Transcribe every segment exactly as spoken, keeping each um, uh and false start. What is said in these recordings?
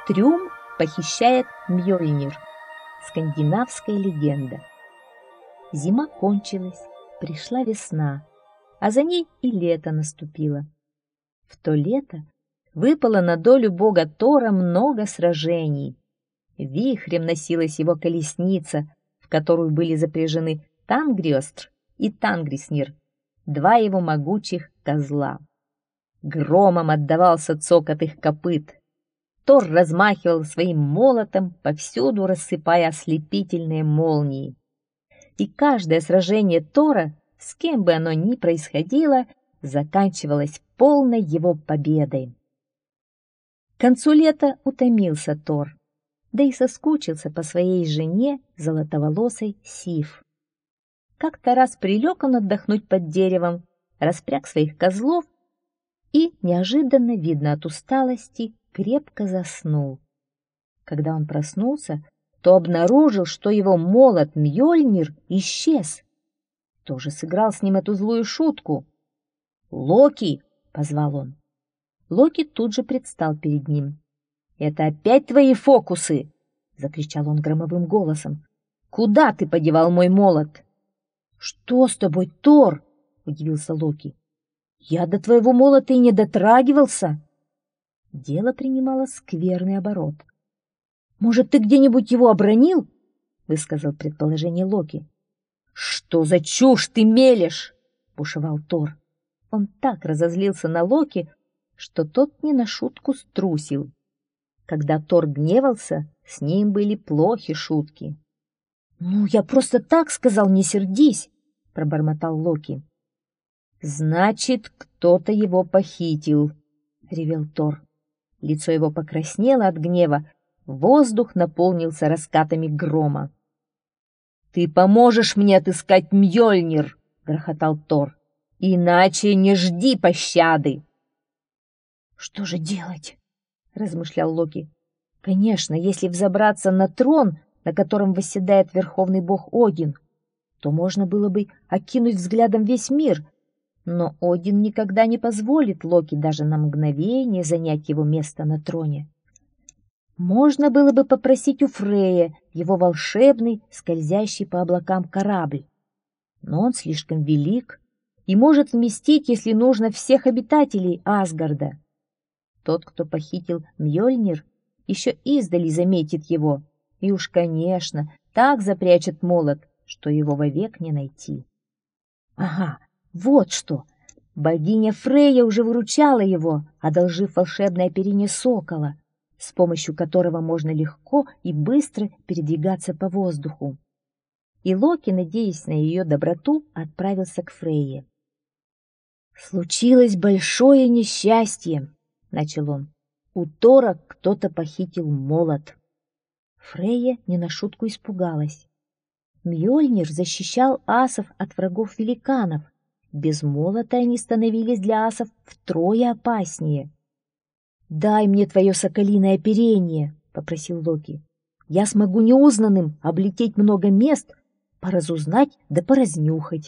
Трюм похищает Мьёльнир. Скандинавская легенда. Зима кончилась, пришла весна, а за ней и лето наступило. В то лето выпало на долю бога Тора много сражений. Вихрем носилась его колесница, в которую были запряжены Тангриостр и Тангриснир, два его могучих козла. Громом отдавался цокот их копыт. Тор размахивал своим молотом, повсюду рассыпая ослепительные молнии. И каждое сражение Тора, с кем бы оно ни происходило, заканчивалось полной его победой. К концу лета утомился Тор, да и соскучился по своей жене, золотоволосой Сиф. Как-то раз прилег он отдохнуть под деревом, распряг своих козлов и, неожиданно, видно от усталости, крепко заснул. Когда он проснулся, то обнаружил, что его молот Мьёльнир исчез. Кто же сыграл с ним эту злую шутку? «Локи!» — позвал он. Локи тут же предстал перед ним. «Это опять твои фокусы!» — закричал он громовым голосом. «Куда ты подевал мой молот?» «Что с тобой, Тор?» — удивился Локи. «Я до твоего молота и не дотрагивался!» Дело принимало скверный оборот. «Может, ты где-нибудь его обронил?» — высказал предположение Локи. «Что за чушь ты мелешь?» — бушевал Тор. Он так разозлился на Локи, что тот не на шутку струсил. Когда Тор гневался, с ним были плохи шутки. «Ну, я просто так сказал, не сердись!» — пробормотал Локи. «Значит, кто-то его похитил!» — ревел Тор. Лицо его покраснело от гнева, воздух наполнился раскатами грома. «Ты поможешь мне отыскать Мьёльнир!» — грохотал Тор. «Иначе не жди пощады!» «Что же делать?» — размышлял Локи. «Конечно, если взобраться на трон, на котором восседает верховный бог Один, то можно было бы окинуть взглядом весь мир, но Один никогда не позволит Локи даже на мгновение занять его место на троне. Можно было бы попросить у Фрея его волшебный, скользящий по облакам корабль, но он слишком велик и может вместить, если нужно, всех обитателей Асгарда. Тот, кто похитил Мьёльнир, еще издали заметит его, и уж, конечно, так запрячет молот, что его вовек не найти. Ага, вот что! Богиня Фрейя уже выручала его, одолжив волшебное оперение сокола, с помощью которого можно легко и быстро передвигаться по воздуху. И Локи, надеясь на ее доброту, отправился к Фрейе. «Случилось большое несчастье», — начал он. «У Тора кто-то похитил молот». Фрейя не на шутку испугалась. Мьёльнир защищал асов от врагов-великанов. Без молота они становились для асов втрое опаснее. «Дай мне твое соколиное оперение», — попросил Локи. «Я смогу неузнанным облететь много мест, поразузнать да поразнюхать».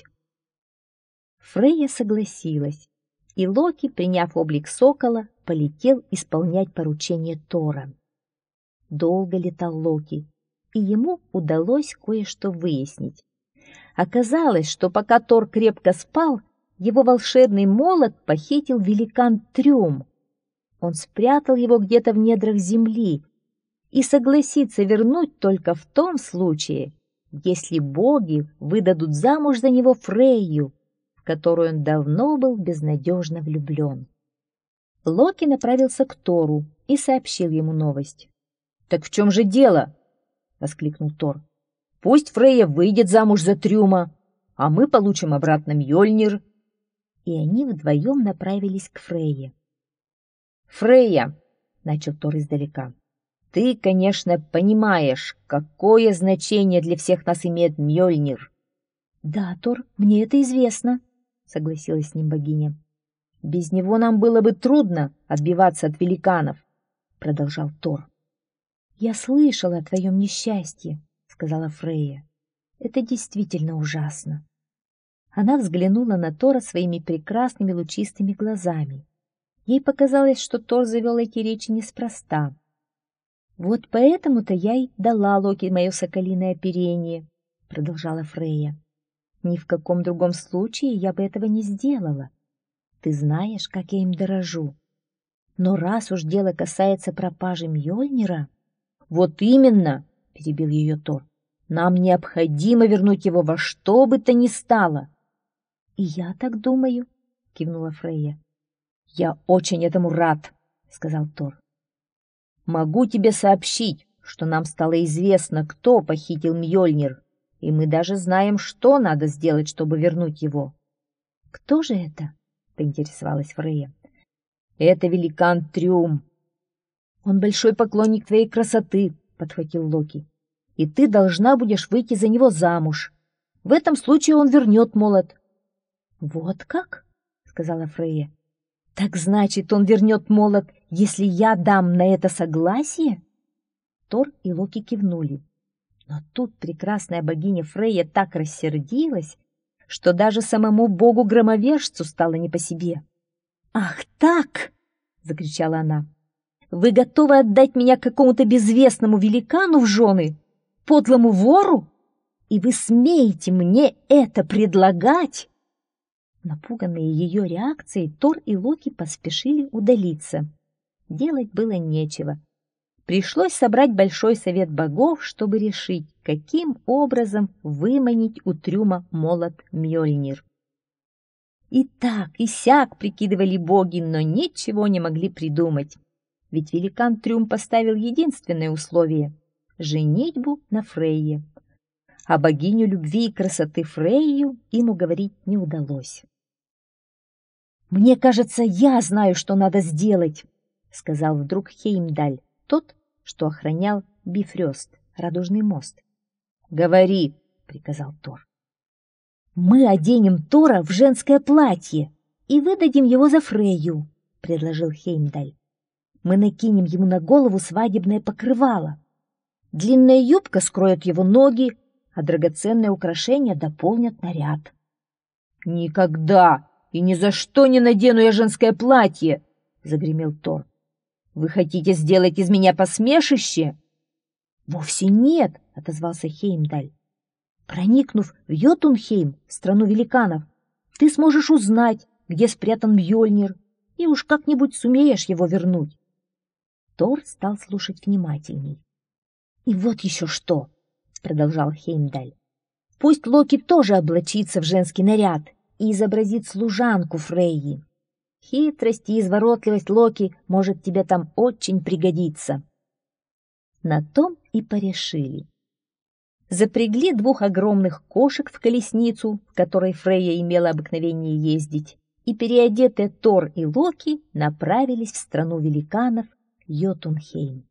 Фрейя согласилась, и Локи, приняв облик сокола, полетел исполнять поручение Тора. Долго летал Локи, и ему удалось кое-что выяснить. Оказалось, что пока Тор крепко спал, его волшебный молот похитил великан Трюм. Он спрятал его где-то в недрах земли и согласится вернуть только в том случае, если боги выдадут замуж за него Фрейю, в которую он давно был безнадежно влюблен. Локи направился к Тору и сообщил ему новость. «Так в чем же дело?» — воскликнул Тор. «Пусть Фрейя выйдет замуж за Трюма, а мы получим обратно Мьёльнир». И они вдвоем направились к Фрейе. «Фрейя», — начал Тор издалека, — «ты, конечно, понимаешь, какое значение для всех нас имеет Мьёльнир». «Да, Тор, мне это известно», — согласилась с ним богиня. «Без него нам было бы трудно отбиваться от великанов», — продолжал Тор. «Я слышала о твоем несчастье», — сказала Фрейя. «Это действительно ужасно». Она взглянула на Тора своими прекрасными лучистыми глазами. Ей показалось, что Тор завел эти речи неспроста. «Вот поэтому-то я и дала Локи мое соколиное оперение», — продолжала Фрейя. «Ни в каком другом случае я бы этого не сделала. Ты знаешь, как я им дорожу. Но раз уж дело касается пропажи Мьёльнира...» «Вот именно!» — перебил ее Тор. «Нам необходимо вернуть его во что бы то ни стало!» «И я так думаю», — кивнула Фрейя. «Я очень этому рад», — сказал Тор. «Могу тебе сообщить, что нам стало известно, кто похитил Мьёльнир, и мы даже знаем, что надо сделать, чтобы вернуть его». «Кто же это?» — поинтересовалась Фрейя. «Это великан Трюм». «Он большой поклонник твоей красоты», — подхватил Локи. «И ты должна будешь выйти за него замуж. В этом случае он вернет молот». «Вот как?» — сказала Фрейя. «Так значит, он вернет молот, если я дам на это согласие?» Тор и Локи кивнули. Но тут прекрасная богиня Фрейя так рассердилась, что даже самому богу-громовержцу стало не по себе. «Ах так!» — закричала она. «Вы готовы отдать меня какому-то безвестному великану в жены, подлому вору? И вы смеете мне это предлагать?» Напуганные ее реакцией, Тор и Локи поспешили удалиться. Делать было нечего. Пришлось собрать большой совет богов, чтобы решить, каким образом выманить у Трюма молот Мьёльнир. И так, и сяк прикидывали боги, но ничего не могли придумать. Ведь великан Трюм поставил единственное условие — женитьбу на Фрейе. А богиню любви и красоты Фрейю им уговорить не удалось. «Мне кажется, я знаю, что надо сделать», — сказал вдруг Хеймдаль, тот, что охранял Бифрёст, радужный мост. «Говори», — приказал Тор. «Мы оденем Тора в женское платье и выдадим его за Фрейю», — предложил Хеймдаль. «Мы накинем ему на голову свадебное покрывало. Длинная юбка скроет его ноги, а драгоценные украшения дополнят наряд». «Никогда и ни за что не надену я женское платье!» — загремел Тор. «Вы хотите сделать из меня посмешище?» «Вовсе нет!» — отозвался Хеймдаль. «Проникнув в Йотунхейм, страну великанов, ты сможешь узнать, где спрятан Мьёльнир, и уж как-нибудь сумеешь его вернуть». Тор стал слушать внимательней. «И вот еще что!» — продолжал Хеймдаль. «Пусть Локи тоже облачится в женский наряд и изобразит служанку Фрейи. Хитрость и изворотливость Локи может тебе там очень пригодиться». На том и порешили. Запрягли двух огромных кошек в колесницу, в которой Фрейя имела обыкновение ездить, и переодетые Тор и Локи направились в страну великанов Йотунхейм.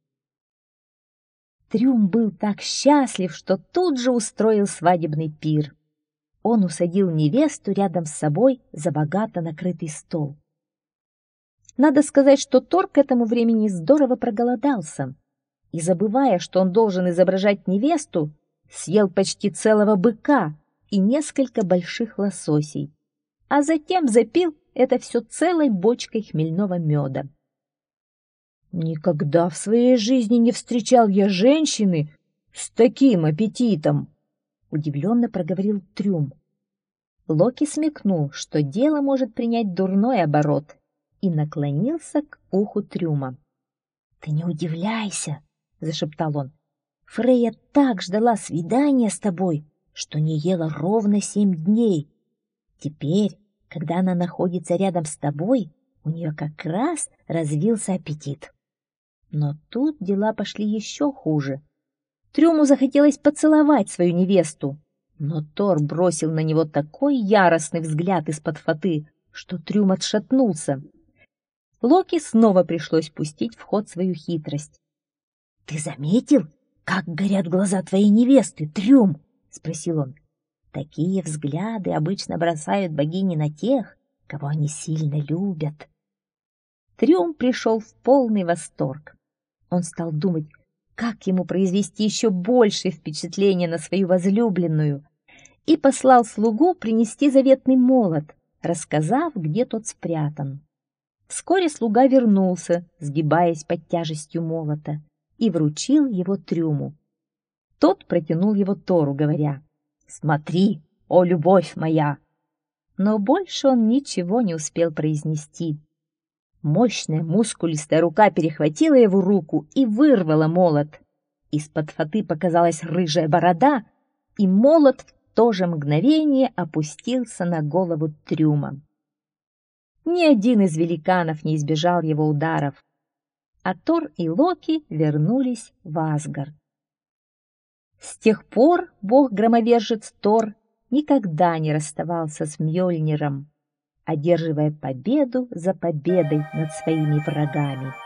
Трюм был так счастлив, что тут же устроил свадебный пир. Он усадил невесту рядом с собой за богато накрытый стол. Надо сказать, что Тор к этому времени здорово проголодался и, забывая, что он должен изображать невесту, съел почти целого быка и несколько больших лососей, а затем запил это все целой бочкой хмельного меда. «Никогда в своей жизни не встречал я женщины с таким аппетитом!» — удивленно проговорил Трюм. Локи смекнул, что дело может принять дурной оборот, и наклонился к уху Трюма. «Ты не удивляйся!» — зашептал он. «Фрейя так ждала свидания с тобой, что не ела ровно семь дней. Теперь, когда она находится рядом с тобой, у нее как раз развился аппетит». Но тут дела пошли еще хуже. Трюму захотелось поцеловать свою невесту, но Тор бросил на него такой яростный взгляд из-под фаты, что Трюм отшатнулся. Локи снова пришлось пустить в ход свою хитрость. «Ты заметил, как горят глаза твоей невесты, Трюм?» — спросил он. «Такие взгляды обычно бросают богини на тех, кого они сильно любят». Трюм пришел в полный восторг. Он стал думать, как ему произвести еще большее впечатление на свою возлюбленную, и послал слугу принести заветный молот, рассказав, где тот спрятан. Вскоре слуга вернулся, сгибаясь под тяжестью молота, и вручил его Трюму. Тот протянул его Тору, говоря: «Смотри, о любовь моя!» Но больше он ничего не успел произнести. Мощная мускулистая рука перехватила его руку и вырвала молот. Из-под фаты показалась рыжая борода, и молот в то же мгновение опустился на голову Трюма. Ни один из великанов не избежал его ударов, а Тор и Локи вернулись в Асгард. С тех пор бог-громовержец Тор никогда не расставался с Мьёльниром, одерживая победу за победой над своими врагами.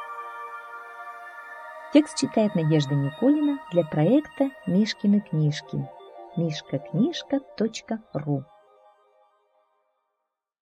Текст читает Надежда Никулина для проекта «Мишкины книжки» мишка книжка точка ру.